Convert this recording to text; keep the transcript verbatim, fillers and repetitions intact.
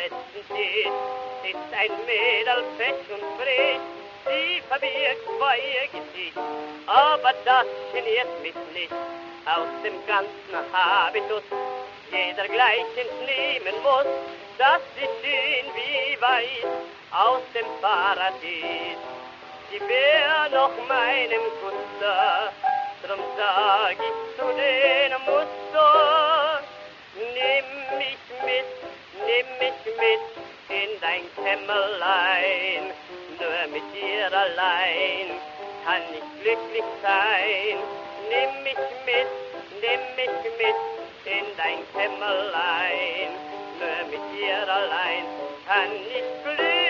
letzten Tisch sitzt ein Mädel fesch und frisch. Sie verbirgt vor ihr Gesicht, aber das geniert mich nicht. Aus dem ganzen Habitus jeder gleich entnehmen muss, dass sie schön wie weiß aus dem Paradies. Sie wär noch meinem Guster, drum sag ich zu den Muster, nimm mich mit, nimm mich mit in dein Kämmerlein, nur mit dir allein kann ich glücklich sein. Nimm mich mit, nimm mich mit in dein Kämmerlein, nur mit dir allein kann ich glücklich sein.